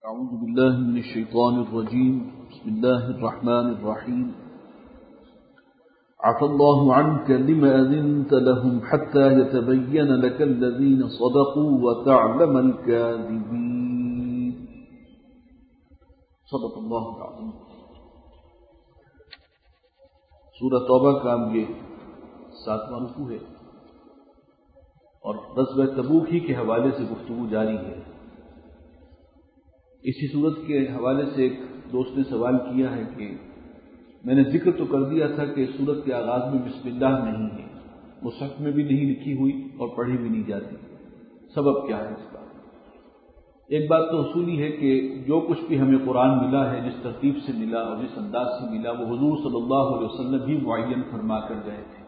أعوذ بالله من الشيطان الرجيم. بسم الله الرحمن الرحيم. عفى الله عنك لما أذنت لهم حتى يتبين لك الذين صدقوا وتعلم الكاذبين. صدق الله العظيم. سورہ توبہ کا یہ 7واں رکوع ہے اور غزوہ تبوک ہی کے حوالے سے گفتگو جاری ہے. اسی صورت کے حوالے سے ایک دوست نے سوال کیا ہے کہ میں نے ذکر تو کر دیا تھا کہ سورت کے آغاز میں بسم اللہ نہیں ہے، مصحف میں بھی نہیں لکھی ہوئی اور پڑھی بھی نہیں جاتی. سبب کیا ہے اس کا؟ ایک بات تو اصولی ہے کہ جو کچھ بھی ہمیں قرآن ملا ہے، جس ترتیب سے ملا اور جس انداز سے ملا، وہ حضور صلی اللہ علیہ وسلم بھی معین فرما کر گئے تھے.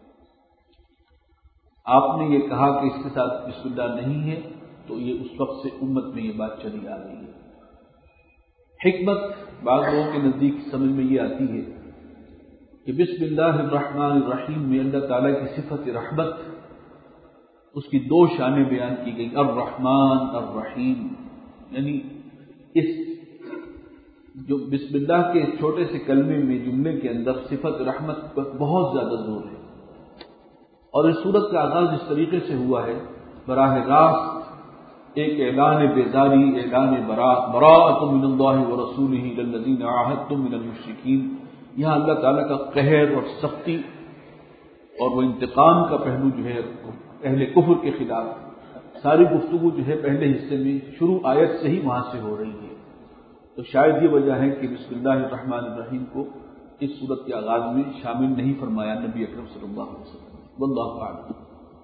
آپ نے یہ کہا کہ اس کے ساتھ بسم اللہ نہیں ہے تو یہ اس وقت سے امت میں یہ بات چلی آ رہی ہے. حکمت بعض لوگوں کے نزدیک سمجھ میں یہ آتی ہے کہ بسم اللہ الرحمن الرحیم میں اللہ تعالیٰ کی صفت رحمت، اس کی دو شانیں بیان کی گئی، الرحمن الرحیم. یعنی اس جو بسم اللہ کے چھوٹے سے کلمے میں، جملے کے اندر صفت رحمت پر بہت زیادہ زور ہے. اور اس صورت کا آغاز جس طریقے سے ہوا ہے، براہ راست ایک اعلان بیداری، اعلان براءۃ من اللہ ورسولہ الی الذین عاہدتم من المشرکین. یہاں اللہ تعالیٰ کا قہر اور سختی اور وہ انتقام کا پہلو جو ہے اہل کفر کے خلاف ساری گفتگو جو ہے پہلے حصے میں شروع آیت سے ہی وہاں سے ہو رہی ہے. تو شاید یہ وجہ ہے کہ بسم اللہ الرحمن الرحیم کو اس صورت کے آغاز میں شامل نہیں فرمایا نبی اکرم صلی اللہ علیہ وسلم. واللہ اعلم.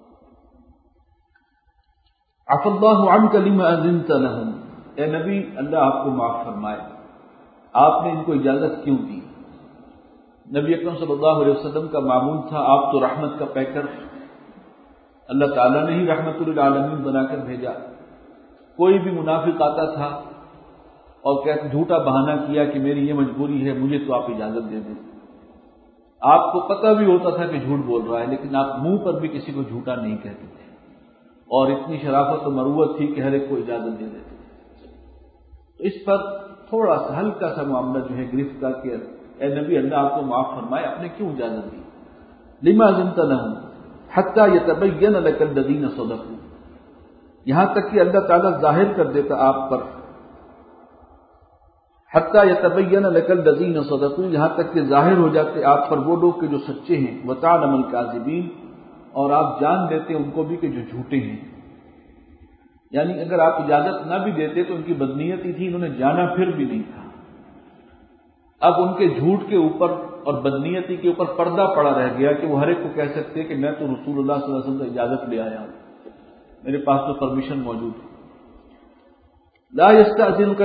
عفى الله عنك لما أذنت لهم. اے نبی، اللہ آپ کو معاف فرمائے، آپ نے ان کو اجازت کیوں دی؟ نبی اکرم صلی اللہ علیہ وسلم کا معمول تھا، آپ تو رحمت کا پیکر، اللہ تعالیٰ نے ہی رحمت للعالمین بنا کر بھیجا. کوئی بھی منافق آتا تھا اور جھوٹا بہانہ کیا کہ میری یہ مجبوری ہے، مجھے تو آپ اجازت دے دیں. آپ کو پتہ بھی ہوتا تھا کہ جھوٹ بول رہا ہے، لیکن آپ منہ پر بھی کسی کو جھوٹا نہیں کہتے تھے، اور اتنی شرافت و مروت تھی کہ ہر ایک کو اجازت دے دیتے. تو اس پر تھوڑا سا ہلکا سا معاملہ جو ہے گرفت کا کہ اے نبی، اللہ آپ کو معاف فرمائے، آپ نے کیوں اجازت دی؟ لما اذنت لهم حتى يتبين لك الذين صدقوا. یہاں تک کہ اللہ تعالیٰ ظاہر کر دیتا آپ پر، حتى يتبين لك الذين صدقوا، یہاں تک کہ ظاہر ہو جاتے آپ پر وہ لوگ کہ جو سچے ہیں، وتعلم الكاذبين، اور آپ جان لیتے ان کو بھی کہ جو جھوٹے ہیں. یعنی اگر آپ اجازت نہ بھی دیتے تو ان کی بدنیتی تھی، انہوں نے جانا پھر بھی نہیں تھا. اب ان کے جھوٹ کے اوپر اور بدنیتی کے اوپر پردہ پڑا رہ گیا کہ وہ ہر ایک کو کہہ سکتے کہ میں تو رسول اللہ صلی اللہ علیہ وسلم سے اجازت لے آیا ہوں، میرے پاس تو پرمیشن موجود ہے. لا يستأذنك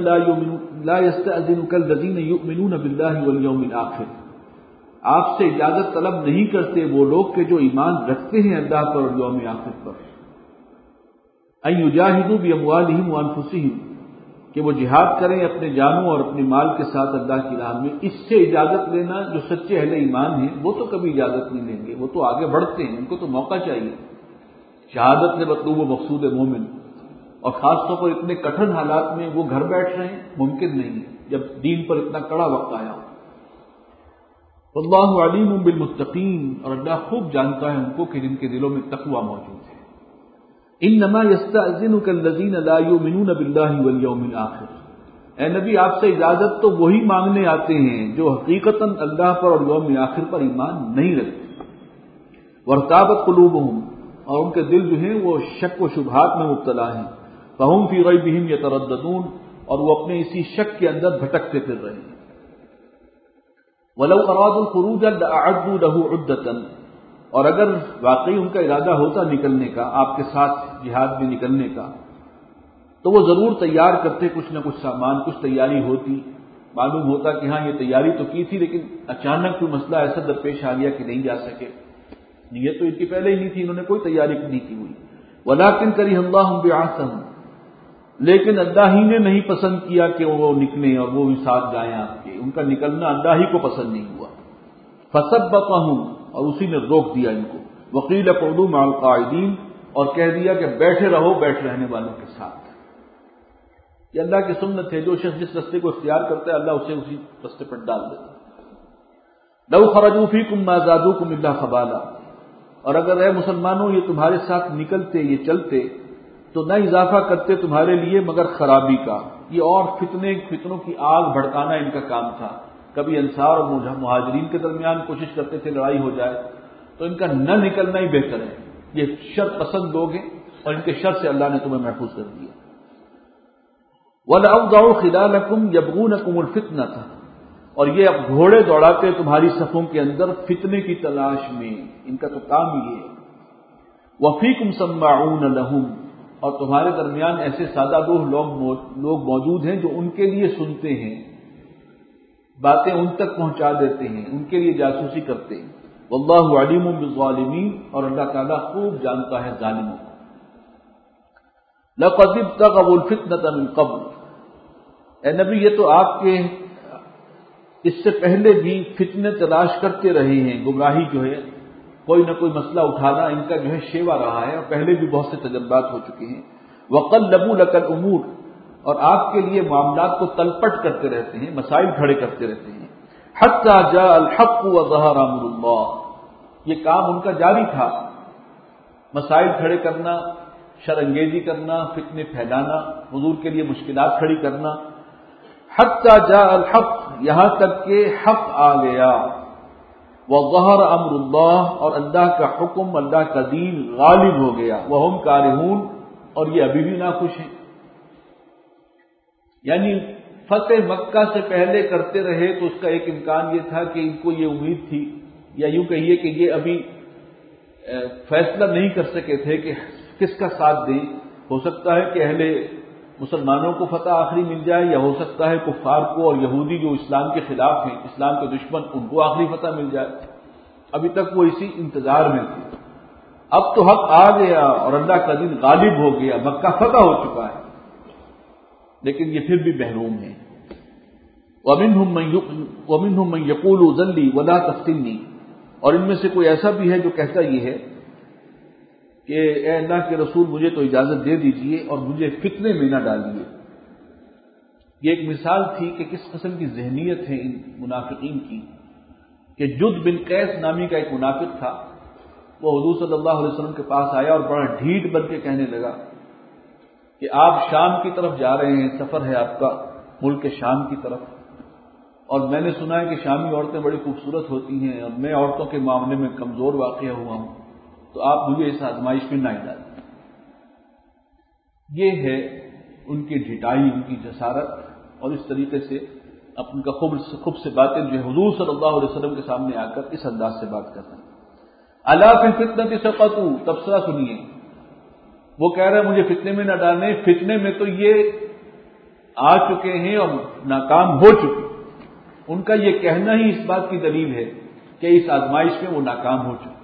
الذين يؤمنون بالله واليوم الآخر. آپ سے اجازت طلب نہیں کرتے وہ لوگ کہ جو ایمان رکھتے ہیں اللہ پر اور یوم آخر پر. ان یجاہدوا باموالہم وانفسہم، کہ وہ جہاد کریں اپنے جانوں اور اپنے مال کے ساتھ اللہ کی راہ میں. اس سے اجازت لینا، جو سچے اہل ایمان ہیں وہ تو کبھی اجازت نہیں لیں گے، وہ تو آگے بڑھتے ہیں، ان کو تو موقع چاہیے. شہادت سے مطلوب و مقصود مومن، اور خاص طور پر اتنے کٹھن حالات میں وہ گھر بیٹھ رہے ہیں، ممکن نہیں ہے جب دین پر اتنا کڑا وقت آیا ہو. واللہ علیم بالمتقین، اور اللہ خوب جانتا ہے ان کو کہ جن کے دلوں میں تقوی موجود ہے. انما یستأذنک الذین لا یؤمنون باللہ والیوم الآخر. اے نبی، آپ سے اجازت تو وہی مانگنے آتے ہیں جو حقیقتاً اللہ پر اور یوم آخر پر ایمان نہیں رکھتے. وارتابت قلوبہم، اور ان کے دل جو ہیں وہ شک و شبہات میں مبتلا ہیں. فہم فی ریبہم یترددون، اور وہ اپنے اسی شک کے اندر بھٹکتے پھر رہے ہیں. وَلَوْ أَرَادُوا الْخُرُوجَ لَأَعَدُّوا لَهُ عُدَّةً، اور اگر واقعی ان کا ارادہ ہوتا نکلنے کا، آپ کے ساتھ جہاد میں نکلنے کا، تو وہ ضرور تیار کرتے کچھ نہ کچھ سامان، کچھ تیاری ہوتی. معلوم ہوتا کہ ہاں یہ تیاری تو کی تھی، لیکن اچانک کوئی مسئلہ ایسا درپیش آ گیا کہ نہیں جا سکے. نیت تو ان کی پہلے ہی نہیں تھی، انہوں نے کوئی تیاری نہیں کی ہوئی. وَلَٰكِن كَرِهَ اللَّهُ بِعَثَهُمْ، لیکن اللہ ہی نے نہیں پسند کیا کہ وہ نکلیں اور وہ بھی ساتھ جائیں آپ کے. ان کا نکلنا اللہ ہی کو پسند نہیں ہوا. فَثَبَّطَهُمْ، اور اسی نے روک دیا ان کو. وَقِيلَ اقْعُدُوا مَعَ الْقَاعِدِينَ، اور کہہ دیا کہ بیٹھے رہو بیٹھ رہنے والوں کے ساتھ. یہ اللہ کی سنت ہے، جو شخص جس رستے کو اختیار کرتا ہے اللہ اسے اسی رستے پر ڈال دیتا ہے۔ لو خرجوا فیکم ما زادوکم الا خبالا، اور اگر اے مسلمانوں یہ تمہارے ساتھ نکلتے، یہ چلتے تو نہ اضافہ کرتے تمہارے لیے مگر خرابی کا۔ یہ اور فتنوں کی آگ بھڑکانا ان کا کام تھا۔ کبھی انصار اور مہاجرین کے درمیان کوشش کرتے تھے لڑائی ہو جائے، تو ان کا نہ نکلنا ہی بہتر ہے۔ یہ شر پسند لوگ ہیں اور ان کے شر سے اللہ نے تمہیں محفوظ کر دیا۔ وَلَأَوْضَعُوا خِلَالَكُمْ يَبْغُونَكُمُ الْفِتْنَةَ، اور یہ اب گھوڑے دوڑاتے تمہاری صفوں کے اندر فتنے کی تلاش میں، ان کا تو کام ہی ہے۔ وَفِيكُمْ سَمَّاعُونَ لَهُمْ، اور تمہارے درمیان ایسے سادہ لوگ موجود ہیں جو ان کے لیے سنتے ہیں، باتیں ان تک پہنچا دیتے ہیں، ان کے لیے جاسوسی کرتے ہیں۔ واللہ علیم بالظالمین، اور اللہ تعالیٰ خوب جانتا ہے ظالموں کو۔ لقد ابتغوا الفتنة من قبل، اے نبی یہ تو آپ کے اس سے پہلے بھی فتنے تلاش کرتے رہے ہیں۔ گمراہی جو ہے، کوئی نہ کوئی مسئلہ اٹھانا ان کا جو ہے شیوا رہا ہے، اور پہلے بھی بہت سے تجربات ہو چکے ہیں۔ وَقَلَّبُوا لَكَ الْأُمُورَ، اور آپ کے لیے معاملات کو تلپٹ کرتے رہتے ہیں، مسائل کھڑے کرتے رہتے ہیں۔ حَتَّى جَاءَ الْحَقُّ وَظَهَرَ أَمْرُ اللَّهِ، یہ کام ان کا جاری تھا، مسائل کھڑے کرنا، شرانگیزی کرنا، فتنے پھیلانا، حضور کے لیے مشکلات کھڑی کرنا۔ حَتَّى جَاءَ الْحَقُّ، یہاں تک کہ حق آ گیا۔ وَظَهَرَ أَمْرُ اللَّهِ، اور اللہ کا حکم، اللہ کا دین غالب ہو گیا۔ وَهُمْ كَارِهُونَ، اور یہ ابھی بھی ناخوش ہیں۔ یعنی فتح مکہ سے پہلے کرتے رہے تو اس کا ایک امکان یہ تھا کہ ان کو یہ امید تھی، یا یوں کہیے کہ یہ ابھی فیصلہ نہیں کر سکے تھے کہ کس کا ساتھ دیں۔ ہو سکتا ہے کہ اہل مسلمانوں کو فتح آخری مل جائے، یا ہو سکتا ہے کفار کو اور یہودی جو اسلام کے خلاف ہیں، اسلام کے دشمن، ان کو آخری فتح مل جائے۔ ابھی تک وہ اسی انتظار میں تھے۔ اب تو حق آ گیا اور اللہ کا دین غالب ہو گیا، مکہ فتح ہو چکا ہے، لیکن یہ پھر بھی محروم ہیں۔ وَمِنْهُمْ مَنْ يَقُولُ ذَلِّي وَلَا تَفْتِنِّي، اور ان میں سے کوئی ایسا بھی ہے جو کہتا یہ ہے کہ اے اللہ کے رسول مجھے تو اجازت دے دیجئے اور مجھے فتنے میں نہ ڈالیے۔ یہ ایک مثال تھی کہ کس قسم کی ذہنیت ہے ان منافقین کی، کہ جد بن قیس نامی کا ایک منافق تھا، وہ حضور صلی اللہ علیہ وسلم کے پاس آیا اور بڑا ڈھیٹ بن کے کہنے لگا کہ آپ شام کی طرف جا رہے ہیں، سفر ہے آپ کا ملک شام کی طرف، اور میں نے سنا ہے کہ شامی عورتیں بڑی خوبصورت ہوتی ہیں اور میں عورتوں کے معاملے میں کمزور واقع ہوا ہوں، تو آپ مجھے اس آزمائش میں نہ ڈالیں۔ یہ ہے ان کی ڈھٹائی، ان کی جسارت، اور اس طریقے سے اپن کا خوب سے باتیں جو حضور صلی اللہ علیہ وسلم کے سامنے آ کر اس انداز سے بات کرنا۔ الا فی الفتنۃ سقطوا، تبصرہ سنیے، وہ کہہ رہے ہیں مجھے فتنے میں نہ ڈالیں، فتنے میں تو یہ آ چکے ہیں اور ناکام ہو چکے، ان کا یہ کہنا ہی اس بات کی دلیل ہے کہ اس آزمائش میں وہ ناکام ہو چکے۔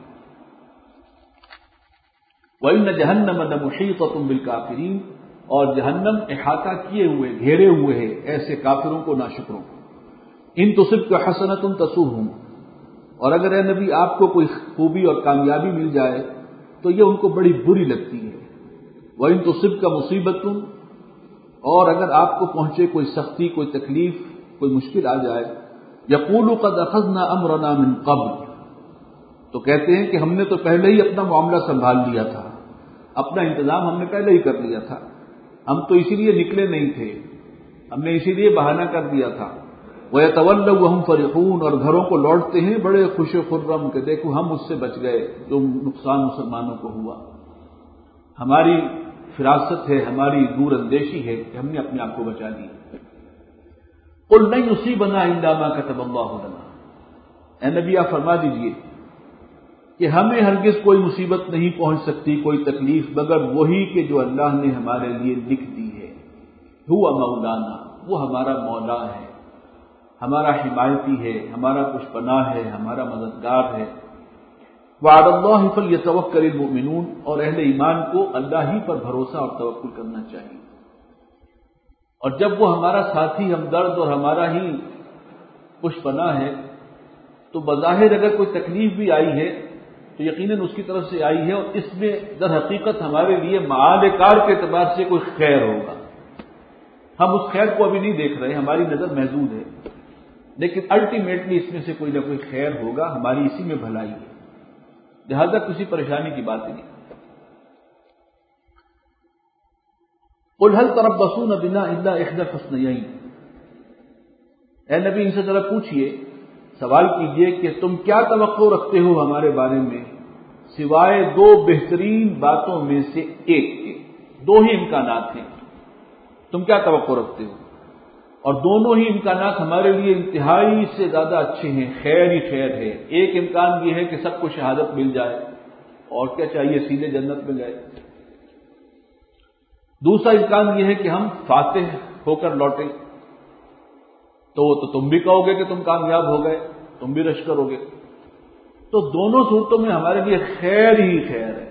وَإِنَّ جَهَنَّمَ لَمُحِيطَةٌ بِالْكَافِرِينَ، اور جہنم احاطہ کیے ہوئے، گھیرے ہوئے ہے ایسے کافروں کو، ناشکروں کو۔ ان تصبک حسنۃ تسؤہم، اور اگر اے نبی آپ کو کوئی خوبی اور کامیابی مل جائے تو یہ ان کو بڑی بری لگتی ہے۔ وَإِن تُصِبْكَ مُصِيبَةٌ، اور اگر آپ کو پہنچے کوئی سختی، کوئی تکلیف، کوئی مشکل آ جائے، يَقُولُوا قَدْ أَخَذْنَا أَمْرَنَا مِنْ قَبْلُ، تو کہتے ہیں کہ ہم نے تو پہلے ہی اپنا معاملہ سنبھال لیا تھا، اپنا انتظام ہم نے پہلے ہی کر لیا تھا، ہم تو اسی لیے نکلے نہیں تھے، ہم نے اسی لیے بہانہ کر دیا تھا۔ وَيَتَوَلَّوْا وَهُمْ فَرِحُونَ، اور گھروں کو لوٹتے ہیں بڑے خوش و خرم کہ دیکھو ہم اس سے بچ گئے جو نقصان مسلمانوں کو ہوا، ہماری فراست ہے، ہماری دور اندیشی ہے کہ ہم نے اپنے آپ کو بچا لیا۔ قُلْ لَن يُصِيبَنَا إِلَّا مَا كَتَبَ اللَّهُ لَنَا، اے نبی آپ فرما دیجئے کہ ہمیں ہرگز کوئی مصیبت نہیں پہنچ سکتی، کوئی تکلیف، مگر وہی کہ جو اللہ نے ہمارے لیے لکھ دی ہے۔ هو مولانا، وہ ہمارا مولا ہے، ہمارا حمایتی ہے، ہمارا کچھ پناہ ہے، ہمارا مددگار ہے۔ وعلى الله فليتوكل المؤمنون، اور اہل ایمان کو اللہ ہی پر بھروسہ اور توکل کرنا چاہیے۔ اور جب وہ ہمارا ساتھی، ہمدرد اور ہمارا ہی کچھ پناہ ہے، تو بظاہر اگر کوئی تکلیف بھی آئی ہے تو یقیناً اس کی طرف سے آئی ہے، اور اس میں در حقیقت ہمارے لیے معاد کار کے اعتبار سے کوئی خیر ہوگا۔ ہم اس خیر کو ابھی نہیں دیکھ رہے، ہماری نظر محدود ہے، لیکن الٹیمیٹلی اس میں سے کوئی نہ کوئی خیر ہوگا، ہماری اسی میں بھلائی ہے، لہذا کسی پریشانی کی بات نہیں۔ قل هل تربصون بنا الا احدى الحسنيين، اے نبی ان سے ذرا پوچھئے، سوال کیجئے کہ تم کیا توقع رکھتے ہو ہمارے بارے میں سوائے دو بہترین باتوں میں سے ایک کے، دو ہی امکانات ہیں، تم کیا توقع رکھتے ہو؟ اور دونوں ہی امکانات ہمارے لیے انتہائی سے زیادہ اچھے ہیں، خیر ہی خیر ہے۔ ایک امکان یہ ہے کہ سب کو شہادت مل جائے، اور کیا چاہیے، سیدھے جنت میں گئے۔ دوسرا امکان یہ ہے کہ ہم فاتح ہو کر لوٹیں، تو تم بھی کہو گے کہ تم کامیاب ہو گئے، تم بھی رش کرو گے۔ تو دونوں صورتوں میں ہمارے لیے خیر ہی خیر ہے۔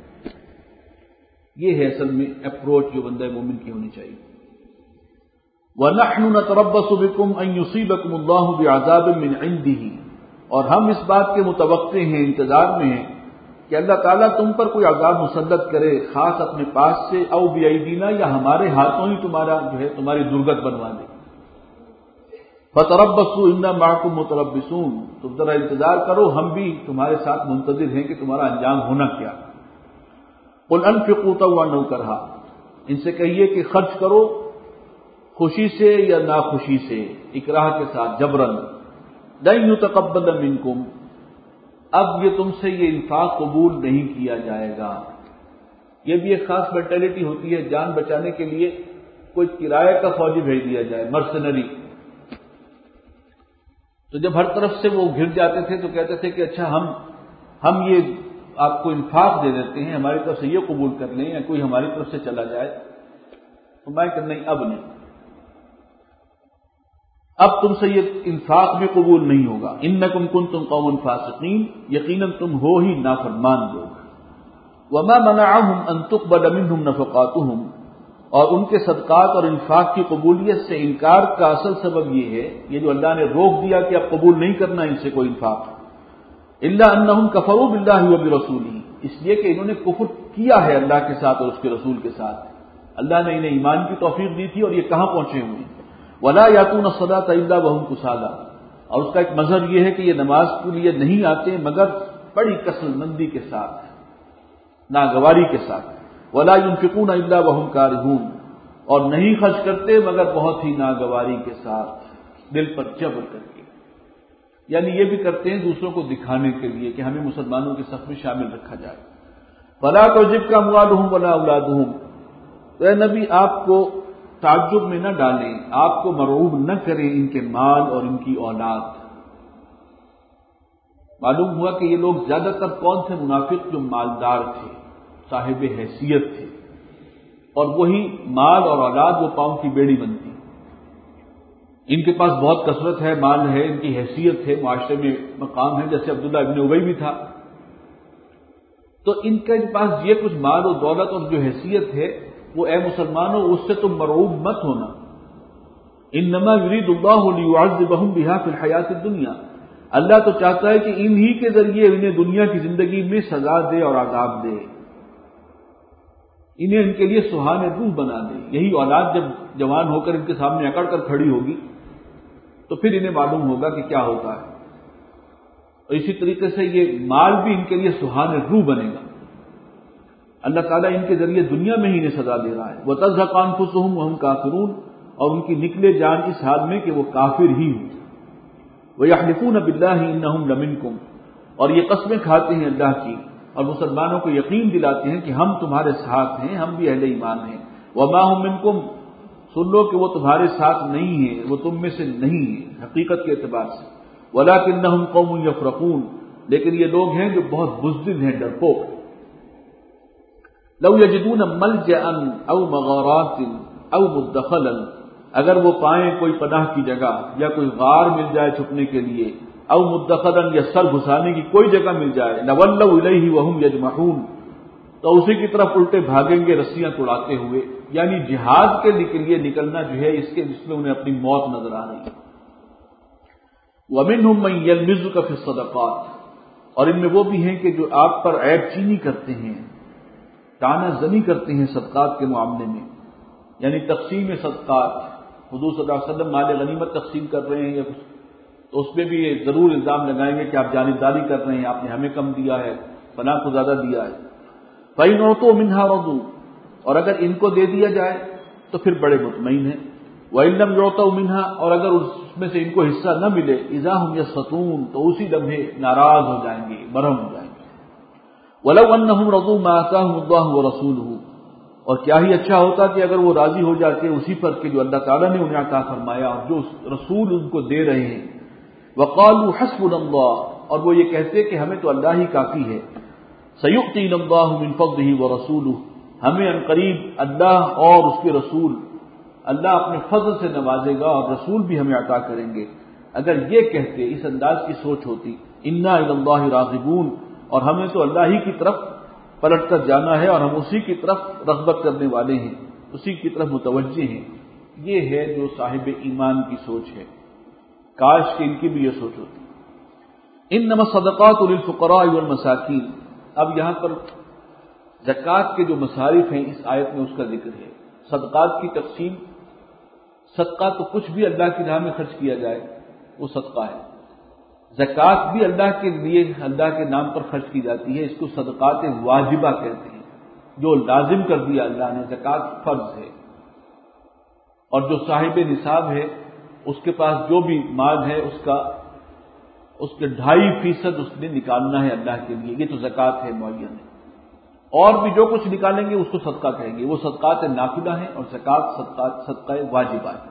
یہ ہے اصل میں اپروچ جو بندہ مومن کی ہونی چاہیے۔ وَنَحْنُ نَتَرَبَّصُ بِكُمْ أَن يُصِيبَكُمُ اللَّهُ بِعَذَابٍ مِّنْ عِندِهِ، اور ہم اس بات کے متوقع ہیں، انتظار میں ہیں کہ اللہ تعالیٰ تم پر کوئی عذاب مسلط کرے، خاص اپنے پاس سے، او بِأَيْدِينَا، یا ہمارے ہاتھوں ہی تمہارا جو ہے تمہاری درگت بنوا دے۔ فَتَرَبَّصُوا إِنَّا مَعَكُمْ مُتَرَبِّصُونَ، تم ذرا انتظار کرو، ہم بھی تمہارے ساتھ منتظر ہیں کہ تمہارا انجام ہونا کیا۔ قُلْ أَنفِقُوا طَوْعًا أَوْ كَرْهًا، ان سے کہیے کہ خرچ کرو خوشی سے یا ناخوشی سے، اکراہ کے ساتھ، جبراً۔ لَن يُتَقَبَّلَ مِنكُمْ، اب یہ تم سے یہ انفاق قبول نہیں کیا جائے گا۔ یہ بھی ایک خاص مینٹلٹی ہوتی ہے، جان بچانے کے لیے کوئی کرایہ کا فوجی بھیج دیا جائے، مرسنری، تو جب ہر طرف سے وہ گھر جاتے تھے تو کہتے تھے کہ اچھا ہم یہ آپ کو انفاق دے دیتے ہیں، ہماری طرف سے یہ قبول کر لیں، یا کوئی ہماری طرف سے چلا جائے۔ تو میں کہ نہیں، اب نہیں، اب تم سے یہ انفاق بھی قبول نہیں ہوگا۔ انکم کنتم قوما فاسقین، یقیناً تم ہو ہی نافرمان لوگ۔ وما منعهم ان تقبل منهم نفقاتهم، اور ان کے صدقات اور انفاق کی قبولیت سے انکار کا اصل سبب یہ ہے، یہ جو اللہ نے روک دیا کہ اب قبول نہیں کرنا ان سے کوئی انفاق، الا انهم كفروا بالله وبرسوله، اس لیے کہ انہوں نے کفر کیا ہے اللہ کے ساتھ اور اس کے رسول کے ساتھ۔ اللہ نے انہیں ایمان کی توفیق دی تھی اور یہ کہاں پہنچے ہوئے ہیں۔ ولا یاتون الصلاۃ الا وهم کسالى، اور اس کا ایک مظہر یہ ہے کہ یہ نماز کے لیے نہیں آتے مگر بڑی کسل مندی کے ساتھ، ناگواری کے ساتھ۔ ولا ينفقون الا وهم كارهون، اور نہیں خرچ کرتے مگر بہت ہی ناگواری کے ساتھ، دل پر جبر کر کے، یعنی یہ بھی کرتے ہیں دوسروں کو دکھانے کے لیے کہ ہمیں مسلمانوں کے صف میں شامل رکھا جائے۔ فلا تعجبك اموالهم ولا اولادهم، تو اے نبی آپ کو تعجب میں نہ ڈالیں، آپ کو مرعوب نہ کریں ان کے مال اور ان کی اولاد۔ معلوم ہوا کہ یہ لوگ زیادہ تر کون تھے منافق؟ جو مالدار تھے، صاحب حیثیت تھے، اور وہی مال اور اولاد وہ پاؤں کی بیڑی بنتی۔ ان کے پاس بہت کثرت ہے، مال ہے، ان کی حیثیت ہے، معاشرے میں مقام ہے، جیسے عبداللہ ابن ابی بھی تھا، تو ان کے پاس یہ کچھ مال و دولت اور جو حیثیت ہے وہ، اے مسلمانوں، اس سے تم مرعوب مت ہونا۔ انما یرید اللہ لیعذبہم بہا فی الحیات الدنیا، اللہ تو چاہتا ہے کہ انہی کے ذریعے انہیں دنیا کی زندگی میں سزا دے اور عذاب دے، انہیں ان کے لیے سہان روح بنا دے۔ یہی اولاد جب جوان ہو کر ان کے سامنے اکڑ کر کھڑی ہوگی تو پھر انہیں معلوم ہوگا کہ کیا ہوتا ہے، اور اسی طریقے سے یہ مال بھی ان کے لیے سہان روح بنے گا۔ اللہ تعالیٰ ان کے ذریعے دنیا میں ہی انہیں سزا دے رہا ہے۔ وَتَزْهَقُ أَنفُسُهُمْ وَهُمْ كَافِرُونَ، اور ان کی نکلے جان اس حال میں کہ وہ کافر ہی ہوں۔ وَيَحْلِفُونَ بِاللَّهِ إِنَّهُمْ لَمِنكُمْ، اور یہ قسمیں کھاتے ہیں اللہ کی اور مسلمانوں کو یقین دلاتے ہیں کہ ہم تمہارے ساتھ ہیں، ہم بھی اہل ایمان ہیں۔ وَمَا هُمْ مِنكُمْ، سن لو کہ وہ تمہارے ساتھ نہیں ہیں، وہ تم میں سے نہیں ہیں حقیقت کے اعتبار سے۔ وَلَكِنَّهُمْ قَوْمٌ يَفْرَقُونَ، لیکن یہ لوگ ہیں جو بہت بزدل ہیں، ڈرپوک۔ لو یجدون ملجأ او مغارات او مدخلا، اگر وہ پائیں کوئی پناہ کی جگہ یا کوئی غار مل جائے چھپنے کے لیے، او مدخلا یا سر گھسانے کی کوئی جگہ مل جائے، لولوا الیہ وهم یجمحون، تو اسی کی طرف الٹے بھاگیں گے رسیاں توڑاتے ہوئے۔ یعنی جہاد کے لیے نکلنا جو ہے اس میں انہیں اپنی موت نظر آ رہی ہے۔ ومنهم من یلمزک فی الصدقات، اور ان میں وہ بھی ہیں کہ جو آپ پر عیب چینی کرتے ہیں، تانا زنی کرتے ہیں صدقات کے معاملے میں۔ یعنی تقسیم صدقات، حضور صلی اللہ علیہ وسلم مال غنیمت تقسیم کر رہے ہیں یا کچھ، تو اس میں بھی یہ ضرور الزام لگائیں گے کہ آپ جانبداری کر رہے ہیں، آپ نے ہمیں کم دیا ہے، فلاں کو زیادہ دیا ہے۔ فَإِنْ أُوتُوا مِنْهَا رَضُوا، اور اگر ان کو دے دیا جائے تو پھر بڑے مطمئن ہیں۔ وَإِنْ لَمْ يُعْطَوْا مِنْهَا، اور اگر اس میں سے ان کو حصہ نہ ملے، إِذَا هُمْ يَسْخَطُونَ، تو اسی لمحے ناراض ہو جائیں گے، برہم ہو جائیں گے۔ وَلَوْ أَنَّهُمْ رَضُوا مَا آتَاهُمُ اللَّهُ وَرَسُولُهُ، اور کیا ہی اچھا ہوتا کہ اگر وہ راضی ہو جاتے اسی پر کہ جو اللہ تعالیٰ نے انہیں عطا فرمایا اور جو رسول ان کو دے رہے ہیں۔ وَقَالُوا حَسْبُنَا اللَّهُ، اور وہ یہ کہتے کہ ہمیں تو اللہ ہی کافی ہے۔ سَيُؤْتِينَا اللَّهُ مِنْ فَضْلِهِ وَرَسُولُهُ، ہمیں عنقریب اللہ اور اس کے رسول، اللہ اپنے فضل سے نوازے گا اور رسول بھی ہمیں عطا کریں گے۔ اگر یہ کہتے، اس انداز کی سوچ ہوتی، اِنَّا إِلَى اللَّهِ رَاغِبُونَ، اور ہمیں تو اللہ ہی کی طرف پلٹ کر جانا ہے اور ہم اسی کی طرف رغبت کرنے والے ہیں، اسی کی طرف متوجہ ہیں، یہ ہے جو صاحب ایمان کی سوچ ہے۔ کاش کہ ان کی بھی یہ سوچ ہوتی۔ انما الصدقات للفقراء والمساکین، اب یہاں پر زکوٰۃ کے جو مصارف ہیں اس آیت میں اس کا ذکر ہے۔ صدقات کی تقسیم، صدقہ تو کچھ بھی اللہ کی راہ میں خرچ کیا جائے وہ صدقہ ہے، زکوٰۃ بھی اللہ کے لیے، اللہ کے نام پر خرچ کی جاتی ہے، اس کو صدقات واجبہ کہتے ہیں، جو لازم کر دیا اللہ نے، زکوٰۃ فرض ہے، اور جو صاحب نصاب ہے اس کے پاس جو بھی مال ہے اس کے 2.5% اس نے نکالنا ہے اللہ کے لیے، یہ تو زکوٰۃ ہے معین ہے۔ اور بھی جو کچھ نکالیں گے اس کو صدقہ کہیں گے، وہ صدقات نافلہ ہیں اور زکوٰۃ صدقہ واجبہ ہے۔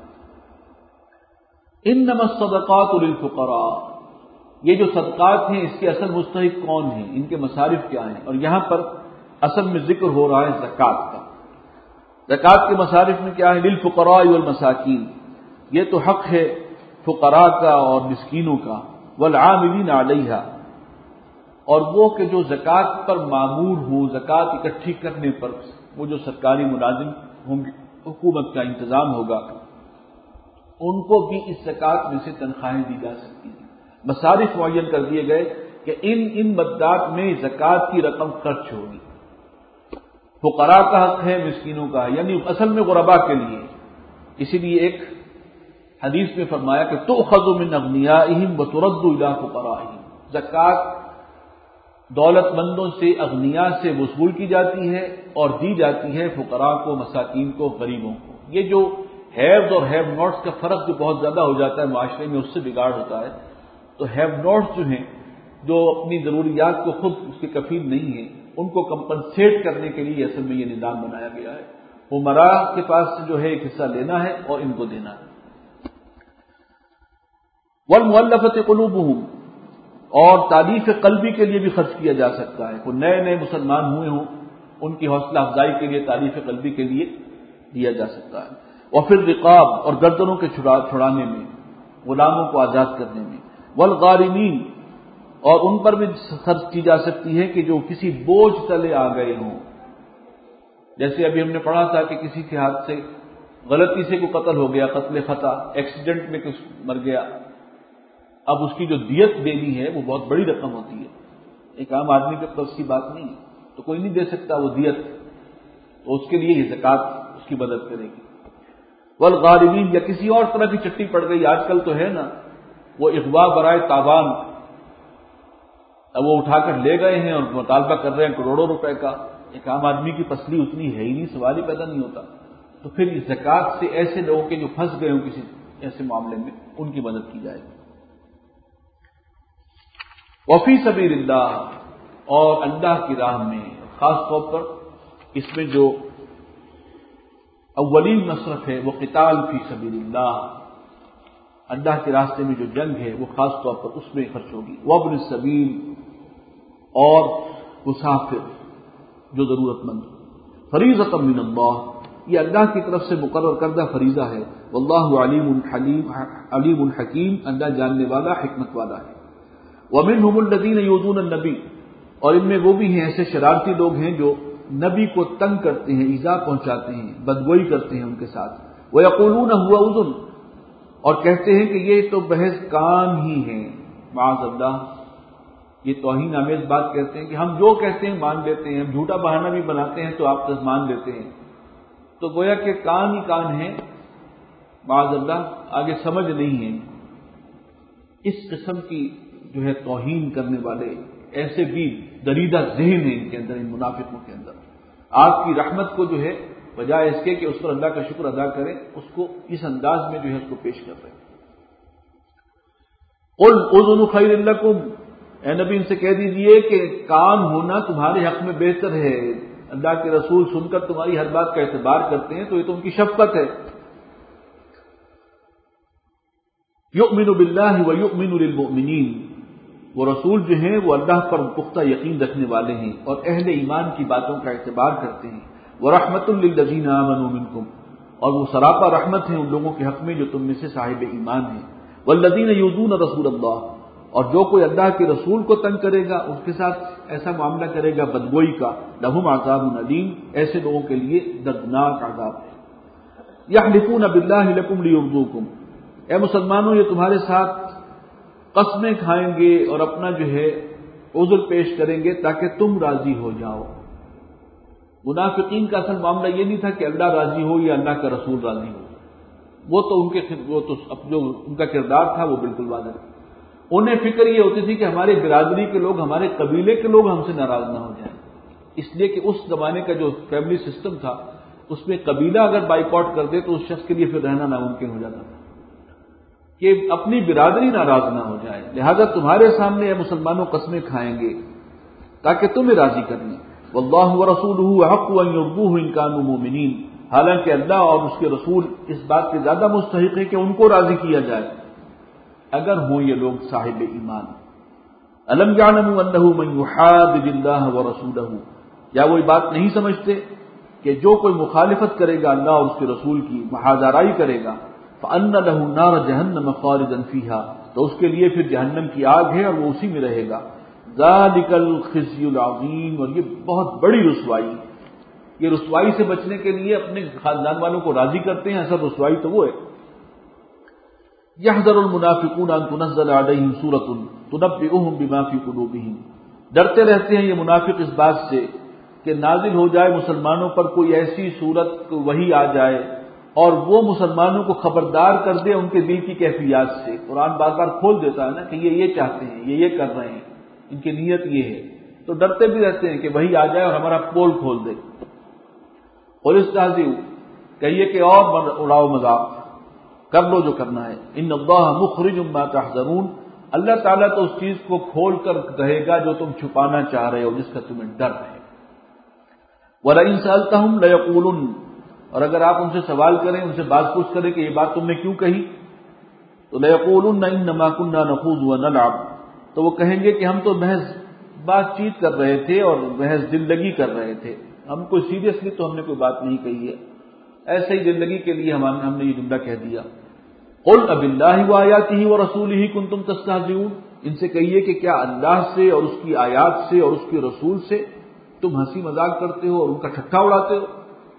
انما الصدقات للفقراء، یہ جو صدقات ہیں اس کے اصل مستحق کون ہیں، ان کے مصارف کیا ہیں، اور یہاں پر اصل میں ذکر ہو رہا ہے زکوٰۃ کا۔ زکوٰۃ کے مصارف میں کیا ہے؟ للفقراء والمساکین، یہ تو حق ہے فقراء کا اور مسکینوں کا، والعاملین علیہا، اور وہ کہ جو زکوٰۃ پر مامور ہوں، زکوٰۃ اکٹھی کرنے پر، وہ جو سرکاری ملازم ہوں گے، حکومت کا انتظام ہوگا، ان کو بھی اس زکوٰۃ میں سے تنخواہیں دی جا سکتی ہیں۔ مصارف معین کر دیے گئے کہ ان مدات میں زکوٰۃ کی رقم خرچ ہوگی، فقراء کا حق ہے، مسکینوں کا ہے، یعنی اصل میں غرباء کے لیے۔ اسی لیے ایک حدیث میں فرمایا کہ تؤخذ من اغنیائہم وترد الی فقرائہم، زکوٰۃ دولت مندوں سے، اغنیاء سے وصول کی جاتی ہے اور دی جاتی ہے فقراء کو، مساکین کو، غریبوں کو۔ یہ جو ہیوز اور ہیو ناٹس کا فرق جو بہت زیادہ ہو جاتا ہے معاشرے میں، اس سے بگاڑ ہوتا ہے۔ تو ہیو ناٹس جو ہیں، جو اپنی ضروریات کو خود اس کے کفیل نہیں ہیں، ان کو کمپنسیٹ کرنے کے لیے اصل میں یہ نظام بنایا گیا ہے۔ امراء کے پاس سے جو ہے ایک حصہ لینا ہے اور ان کو دینا ہے۔ والمؤلفۃ قلوبہم، اور تعلیف قلبی کے لیے بھی خرچ کیا جا سکتا ہے، کوئی نئے نئے مسلمان ہوئے ہوں ان کی حوصلہ افزائی کے لیے تعلیف قلبی کے لیے دیا جا سکتا ہے۔ وفی الرقاب، اور گردنوں کے چھڑانے میں، غلاموں کو آزاد کرنے میں۔ والغارمین، اور ان پر بھی خرچ کی جا سکتی ہے کہ جو کسی بوجھ تلے آ گئے ہوں، جیسے ابھی ہم نے پڑھا تھا کہ کسی کے ہاتھ سے غلطی سے کوئی قتل ہو گیا، قتل خطا، ایکسیڈنٹ میں کچھ مر گیا، اب اس کی جو دیت دینی ہے وہ بہت بڑی رقم ہوتی ہے، ایک عام آدمی کے پاس کی بات نہیں ہے، تو کوئی نہیں دے سکتا وہ دیت، تو اس کے لیے یہ زکوٰۃ اس کی مدد کرے گی۔ والغارمین، یا کسی اور طرح کی چٹی پڑ گئی، آج کل تو ہے نا وہ اغوا برائے تاوان، اب وہ اٹھا کر لے گئے ہیں اور مطالبہ کر رہے ہیں کروڑوں روپے کا، ایک عام آدمی کی پسلی اتنی ہے ہی نہیں، سوال ہی پیدا نہیں ہوتا، تو پھر اس زکوٰۃ سے ایسے لوگوں کے جو پھنس گئے ہوں کسی ایسے معاملے میں، ان کی مدد کی جائے گی۔ وفی سبیل اللہ، اور اللہ کی راہ میں، خاص طور پر اس میں جو اولین مصرف ہے وہ قتال فی سبیل اللہ، اللہ کے راستے میں جو جنگ ہے وہ خاص طور پر اس میں خرچ ہوگی۔ وابن السبیل، اور مسافر جو ضرورت مند، فریضۃ من اللہ، یہ اللہ کی طرف سے مقرر کردہ فریضہ ہے۔ واللہ علیم حکیم، اللہ جاننے والا، حکمت والا ہے۔ ومنہم الذین یؤذون النبی، اور ان میں وہ بھی ہیں ایسے شرارتی لوگ ہیں جو نبی کو تنگ کرتے ہیں، ایذا پہنچاتے ہیں، بدگوئی کرتے ہیں ان کے ساتھ۔ ویقولون هو اذن، اور کہتے ہیں کہ یہ تو محض کان ہی ہیں، معاذ اللہ، یہ توہین آمیز بات کہتے ہیں کہ ہم جو کہتے ہیں مان لیتے ہیں، ہم جھوٹا بہانہ بھی بناتے ہیں تو آپ مان لیتے ہیں، تو گویا کہ کان ہی کان ہیں، معاذ اللہ آگے سمجھ نہیں ہے۔ اس قسم کی جو ہے توہین کرنے والے ایسے بھی دریدہ ذہن ہیں ان کے اندر، ان منافقوں کے اندر۔ آپ کی رحمت کو جو ہے بجائے اس کے کہ اس پر اللہ کا شکر ادا کریں، اس کو اس انداز میں جو ہے اس کو پیش کر رہے ہیں۔ قل اذن خیر لکم، اے نبی ان سے کہہ دیجئے کہ کان ہونا تمہارے حق میں بہتر ہے۔ اللہ کے رسول سن کر تمہاری ہر بات کا اعتبار کرتے ہیں تو یہ تو ان کی شفقت ہے۔ یؤمن باللہ ویؤمن للمؤمنین، وہ رسول جو ہیں وہ اللہ پر پختہ یقین رکھنے والے ہیں اور اہل ایمان کی باتوں کا اعتبار کرتے ہیں۔ ورحمۃ للذین آمنوا منکم، اور وہ سراپا رحمت ہیں ان لوگوں کے حق میں جو تم میں سے صاحب ایمان ہیں۔ والذین یؤذون رسول اللہ، اور جو کوئی اللہ کے رسول کو تنگ کرے گا، اس کے ساتھ ایسا معاملہ کرے گا بدگوئی کا، لہم عذاب علیم، ایسے لوگوں کے لیے دردناک عذاب ہے۔ یحلفون باللہ لکم لیرضوکم، اے مسلمانوں یہ تمہارے ساتھ قسمیں کھائیں گے اور اپنا جو ہے عذر پیش کریں گے تاکہ تم راضی ہو جاؤ۔ منافقین کا اصل معاملہ یہ نہیں تھا کہ اللہ راضی ہو یا اللہ کا رسول راضی ہو، وہ تو جو ان کا کردار تھا وہ بالکل واضح تھا۔ انہیں فکر یہ ہوتی تھی کہ ہمارے برادری کے لوگ، ہمارے قبیلے کے لوگ ہم سے ناراض نہ ہو جائیں، اس لیے کہ اس زمانے کا جو فیملی سسٹم تھا اس میں قبیلہ اگر بائیکاٹ کر دے تو اس شخص کے لیے پھر رہنا ناممکن ہو جاتا تھا کہ اپنی برادری ناراض نہ ہو جائے، لہذا تمہارے سامنے اے مسلمانوں قسمیں کھائیں گے تاکہ تمہیں راضی کر لیں۔ واللہ ورسولہ احق ان یرضوہ ان کانوا مؤمنین، حالانکہ اللہ اور اس کے رسول اس بات کے زیادہ مستحق ہے کہ ان کو راضی کیا جائے اگر ہوں یہ لوگ صاحب ایمان۔ الم یعلموا انہ من یحادد اللہ ورسولہ، کیا وہ یہ بات نہیں سمجھتے کہ جو کوئی مخالفت کرے گا اللہ اور اس کے رسول کی، محاذارائی کرے گا، فَأَنَّ لَهُ نَارَ جَهَنَّمَ خَالِدًا فِيهَا، تو اس کے لیے پھر جہنم کی آگ ہے اور وہ اسی میں رہے گا۔ ذَلِكَ الْخِزْيُ الْعَظِيمُ، اور یہ بہت بڑی رسوائی، یہ رسوائی سے بچنے کے لیے اپنے خاندان والوں کو راضی کرتے ہیں، اصل رسوائی تو وہ ہے۔ يَحْذَرُ الْمُنَافِقُونَ أَن تُنَزَّلَ عَلَيْهِمْ سُورَةٌ تُنَبِّئُهُم بِمَا فِي قُلُوبِهِمْ، ڈرتے رہتے ہیں یہ منافق اس بات سے کہ نازل ہو جائے مسلمانوں پر کوئی ایسی صورت وحی آ جائے اور وہ مسلمانوں کو خبردار کر دے ان کے دل کی کیفیات سے۔ قرآن بار بار کھول دیتا ہے نا کہ یہ چاہتے ہیں، یہ کر رہے ہیں، ان کی نیت یہ ہے، تو ڈرتے بھی رہتے ہیں کہ وہی آ جائے اور ہمارا پول کھول دے۔ اور استہزئوا، کہیے کہ اور اڑاؤ مذاق، کر لو جو کرنا ہے۔ ان اللہ مخرج ما تحذرون، اللہ تعالیٰ تو اس چیز کو کھول کر کہے گا جو تم چھپانا چاہ رہے ہو، جس کا تمہیں ڈر ہے۔ وَلَئِن سَأَلْتَهُمْ لَيَقُولُنَّ، اور اگر آپ ان سے سوال کریں، ان سے بات پوچھ کریں کہ یہ بات تم نے کیوں کہی، تو لَيَقُولُنَّ إِنَّمَا كُنَّا نَخُوضُ وَنَلْعَبُ، تو وہ کہیں گے کہ ہم تو محض بات چیت کر رہے تھے اور محض دل لگی کر رہے تھے، ہم کوئی سیریسلی تو ہم نے کوئی بات نہیں کہی ہے، ایسے ہی دل لگی کے لیے ہم نے یہ جملہ کہہ دیا۔ قُلْ أَبِاللَّهِ وَآيَاتِهِ وَرَسُولِهِ كُنتُمْ تَسْتَهْزِئُونَ، ان سے کہیے کہ کیا اللہ سے اور اس کی آیات سے اور اس کے رسول سے تم ہنسی مذاق کرتے ہو اور ان کا ٹھٹھا اڑاتے ہو؟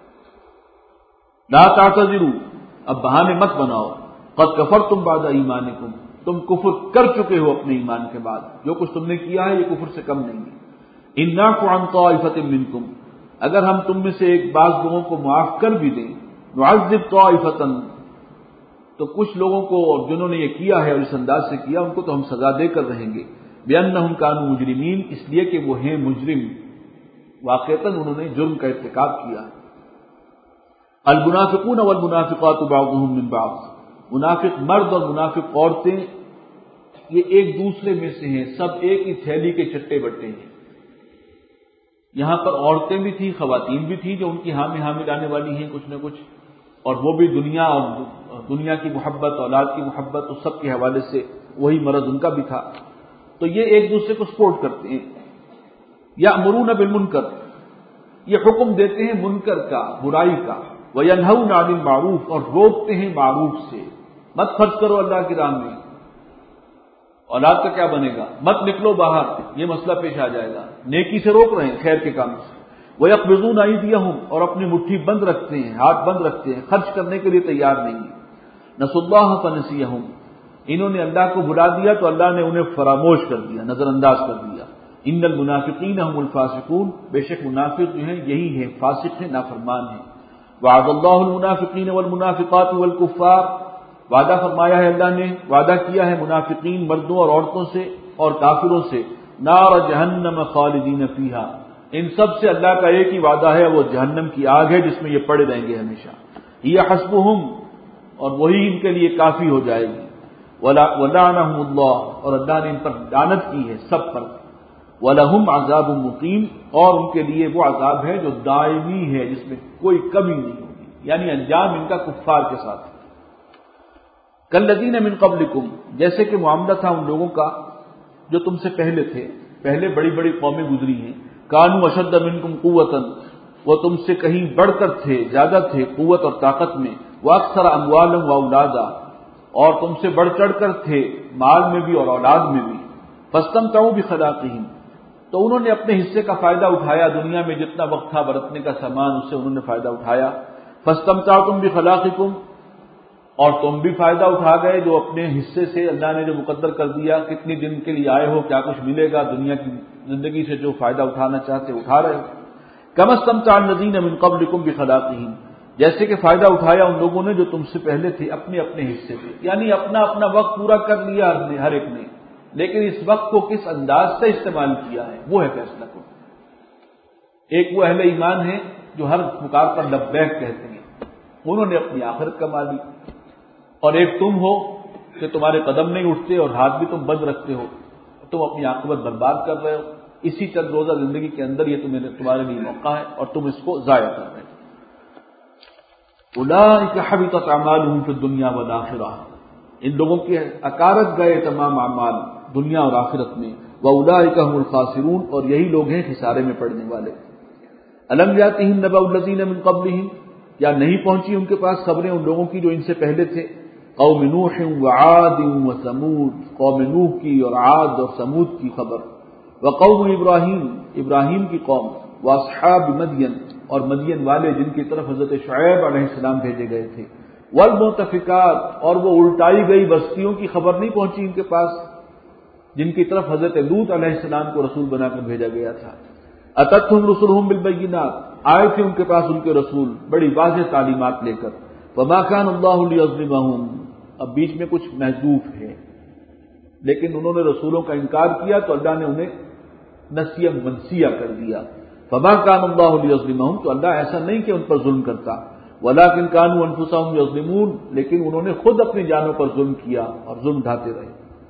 لا تعتذروا، اب بہانے مت بناؤ، قد کفرتم بعد ایمانکم، تم کفر کر چکے ہو اپنے ایمان کے بعد، جو کچھ تم نے کیا ہے یہ کفر سے کم نہیں ہے۔ ان نعفو عن طائفۃ منکم، اگر ہم تم میں سے ایک بعض لوگوں کو معاف کر بھی دیں، نعذب طائفۃ، تو کچھ لوگوں کو جنہوں نے یہ کیا ہے اور اس انداز سے کیا ان کو تو ہم سزا دے کر رہیں گے، بأنہم کانوا مجرمین، اس لیے کہ وہ ہیں مجرم، واقعتاً انہوں نے جرم کا ارتکاب کیا۔ المنافقون والمنافقات بعضهم من بعض، منافق مرد اور منافق عورتیں یہ ایک دوسرے میں سے ہیں، سب ایک ہی تھیلی کے چٹے بٹے ہیں۔ یہاں پر عورتیں بھی تھیں، خواتین بھی تھیں جو ان کی ہاں میں لانے والی ہیں کچھ نہ کچھ، اور وہ بھی دنیا اور دنیا کی محبت، اولاد کی محبت، اس سب کے حوالے سے وہی مرض ان کا بھی تھا، تو یہ ایک دوسرے کو سپورٹ کرتے ہیں۔ یأمرون بالمنکر، یہ حکم دیتے ہیں منکر کا، برائی کا، وینہون عن المعروف، اور روکتے ہیں معروف سے، مت خرچ کرو اللہ کی راہ میں، اولاد کا کیا بنے گا، مت نکلو باہر، یہ مسئلہ پیش آ جائے گا، نیکی سے روک رہے ہیں، خیر کے کام سے۔ وَيَقْبِضُونَ أَيْدِيَهُمْ، اور اپنی مٹھی بند رکھتے ہیں، ہاتھ بند رکھتے ہیں، خرچ کرنے کے لیے تیار نہیں ہیں۔ نسوا اللہ فنسیہم، انہوں نے اللہ کو بھلا دیا تو اللہ نے انہیں فراموش کر دیا، نظر انداز کر دیا۔ ان المنافقین هم الفاسقون، بے شک منافق جو ہیں یہی ہیں، فاسق ہیں، نافرمان ہیں۔ وعد اللہ المنافقین والمنافقات والکفار، وعدہ فرمایا ہے اللہ نے، وعدہ کیا ہے منافقین مردوں اور عورتوں سے اور کافروں سے، نار جہنم خالدین فیہا، ان سب سے اللہ کا ایک ہی وعدہ ہے، وہ جہنم کی آگ ہے جس میں یہ پڑے رہیں گے ہمیشہ، ہی حسبہم، اور وہی ان کے لیے کافی ہو جائے گی، ولعنہم اللہ، اور اللہ نے ان پر لعنت کی ہے سب پر، وَلَهُمْ عَذَابٌ مُقِيمٌ، اور ان کے لیے وہ عذاب ہے جو دائمی ہے، جس میں کوئی کمی نہیں ہوگی، یعنی انجام ان کا کفار کے ساتھ۔ کالذین من قبلکم، جیسے کہ معاملہ تھا ان لوگوں کا جو تم سے پہلے تھے، پہلے بڑی بڑی قومیں گزری ہیں، کانوا اشد منکم قوۃ، وہ تم سے کہیں بڑھ کر تھے، زیادہ تھے قوت اور طاقت میں، واکثر اموالا واولادا، اور تم سے بڑھ چڑھ کر تھے مال میں بھی اور اولاد میں بھی، فاستمتعوا بخلاقہم، تو انہوں نے اپنے حصے کا فائدہ اٹھایا، دنیا میں جتنا وقت تھا برتنے کا سامان اس سے انہوں نے فائدہ اٹھایا، فاستمتعتم بخلاقکم، اور تم بھی فائدہ اٹھا گئے جو اپنے حصے سے اللہ نے جو مقدر کر دیا، کتنی دن کے لیے آئے ہو، کیا کچھ ملے گا، دنیا کی زندگی سے جو فائدہ اٹھانا چاہتے اٹھا رہے ہو۔ کما استمتع الذین من قبلکم بخلاقہم، جیسے کہ فائدہ اٹھایا ان لوگوں نے جو تم سے پہلے تھے اپنے اپنے حصے سے، یعنی اپنا اپنا وقت پورا کر لیا ہر ایک نے، لیکن اس وقت کو کس انداز سے استعمال کیا ہے وہ ہے فیصلہ کن۔ ایک وہ اہل ایمان ہیں جو ہر پکار پر لبیک کہتے ہیں، انہوں نے اپنی آخرت کما لی، اور ایک تم ہو کہ تمہارے قدم نہیں اٹھتے اور ہاتھ بھی تم بند رکھتے ہو، تم اپنی عاقبت برباد کر رہے ہو، اسی چند روزہ زندگی کے اندر یہ تمہارے لیے موقع ہے اور تم اس کو ضائع کر رہے ہو۔ اولئک حبطت اعمالهم فی الدنیا والآخرہ، ان لوگوں کے اکارت گئے تمام اعمال دنیا اور آخرت میں، واولئک هم الخاسرون، اور یہی لوگ ہیں خسارے میں پڑنے والے۔ الم یاتہم نبأ الذین من قبلہم، کیا نہیں پہنچی ان کے پاس خبریں ان لوگوں کی جو ان سے پہلے تھے، قوم نوح وعاد وثمود، قوم نوح کی اور عاد اور ثمود کی خبر، وقوم ابراہیم، ابراہیم کی قوم، واصحاب مدین، اور مدین والے جن کی طرف حضرت شعیب علیہ السلام بھیجے گئے تھے، والمؤتفکات، اور وہ الٹائی گئی بستیوں کی خبر نہیں پہنچی ان کے پاس جن کی طرف حضرت لوط علیہ السلام کو رسول بنا کر بھیجا گیا تھا۔ اتتہم رسلہم بالبینات، آئے تھے ان کے پاس ان کے رسول بڑی واضح تعلیمات لے کر، وما کان اللہ لیظلمہم، اب بیچ میں کچھ محذوف ہے، لیکن انہوں نے رسولوں کا انکار کیا تو اللہ نے انہیں نسیہ منسیہ کر دیا، فما کان اللہ لیظلمہم، تو اللہ ایسا نہیں کہ ان پر ظلم کرتا، ولکن کانوا انفسہم یظلمون، لیکن انہوں نے خود اپنی جانوں پر ظلم کیا اور ظلم ڈھاتے رہے۔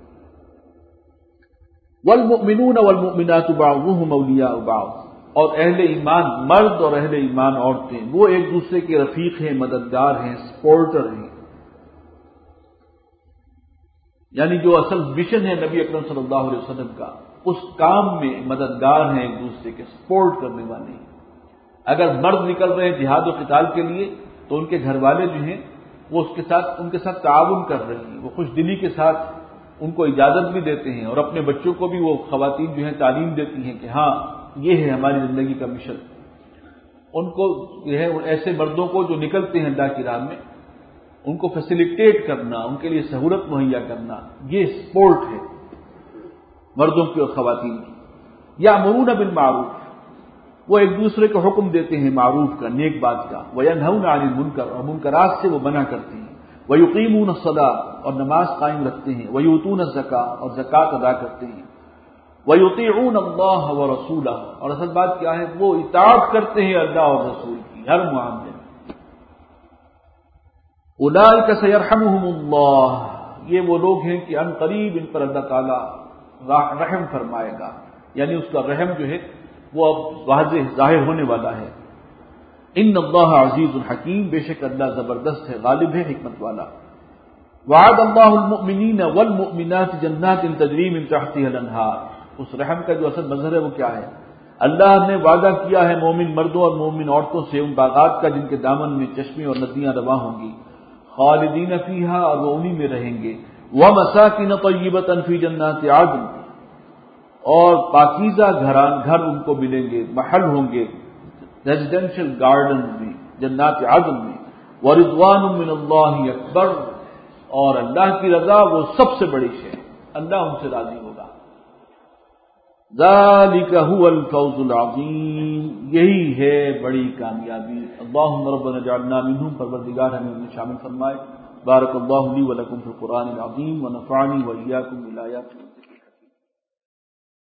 والمؤمنون والمؤمنات بعضهم اولیاء بعض، اور اہل ایمان مرد اور اہل ایمان عورتیں وہ ایک دوسرے کے رفیق ہیں، مددگار ہیں، سپورٹر ہیں، یعنی جو اصل مشن ہے نبی اکرم صلی اللہ علیہ وسلم کا، اس کام میں مددگار ہیں، ایک دوسرے کے سپورٹ کرنے والے ہیں۔ اگر مرد نکل رہے ہیں جہاد و قتال کے لیے تو ان کے گھر والے جو ہیں وہ ان کے ساتھ تعاون کر رہے ہیں، وہ خوش دلی کے ساتھ ان کو اجازت بھی دیتے ہیں، اور اپنے بچوں کو بھی وہ خواتین جو ہیں تعلیم دیتی ہیں کہ ہاں یہ ہے ہماری زندگی کا مشن۔ ان کو جو ہے ایسے مردوں کو جو نکلتے ہیں اللہ کی راہ میں ان کو فیسیلیٹیٹ کرنا، ان کے لیے سہولت مہیا کرنا، یہ سپورٹ ہے مردوں کی اور خواتین کی۔ یامرون بالمعروف، وہ ایک دوسرے کو حکم دیتے ہیں معروف کا، نیک بات کا، وینہون عن المنکر، اور منکرات سے وہ منع کرتے ہیں، ویقیمون الصلاۃ، اور نماز قائم رکھتے ہیں، ویؤتون الزکاۃ، اور زکوٰۃ ادا کرتے ہیں، ویطیعون اللہ ورسولہ، اور اصل بات کیا ہے وہ اطاعت کرتے ہیں اللہ اور رسول کی ہر معاملے میں۔ اولئک سیرحمہم اللہ، یہ وہ لوگ ہیں کہ ان قریب ان پر اللہ تعالیٰ رحم فرمائے گا، یعنی اس کا رحم جو ہے وہ اب واضح ظاہر ہونے والا ہے۔ ان اللہ عزیز الحکیم، بے شک اللہ زبردست ہے، غالب ہے، حکمت والا۔ وعد اللہ المؤمنین والمؤمنات جنات تجری من تحتها الانہار، اس رحم کا جو اصل مظہر ہے وہ کیا ہے؟ اللہ نے وعدہ کیا ہے مومن مردوں اور مومن عورتوں سے ان باغات کا جن کے دامن میں چشمے اور ندیاں رواں ہوں گی، خالدین فیہا، اور وہ انہی میں رہیں گے، ومساکن طیبۃ فی جنات عدن، اور پاکیزہ گھر ان کو ملیں گے، محل ہوں گے ریزیڈینشل گارڈن میں، جنات عدن میں، ورضوان من اللہ اکبر، اور اللہ کی رضا وہ سب سے بڑی شے، اللہ ان سے راضی ہوگا۔ ذالک هو الفوز العظیم، یہی ہے بڑی کامیابی۔ اللہم ربنا اجعلنا منہم، پروردگار ہمیں ان میں شامل فرمائے۔ بارک اللہ لی ولکم فی القرآن العظیم ونفعنی وإیاکم بالآیات